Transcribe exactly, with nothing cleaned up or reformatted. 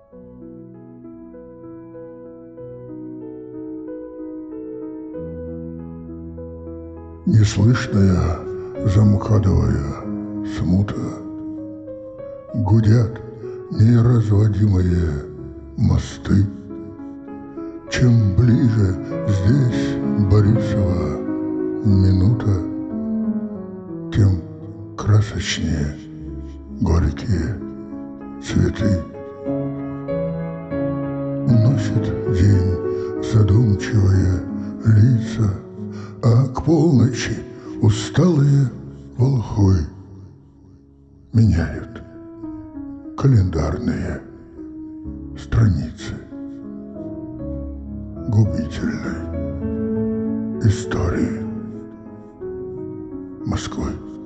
Неслышная замкадовая смута, гудят неразводимые мосты. Чем ближе здесь Борисова минута, тем красочнее горькие цветы. Уносит день задумчивые лица, а к полночи усталые волхвы меняют календарные страницы губительной истории Москвы.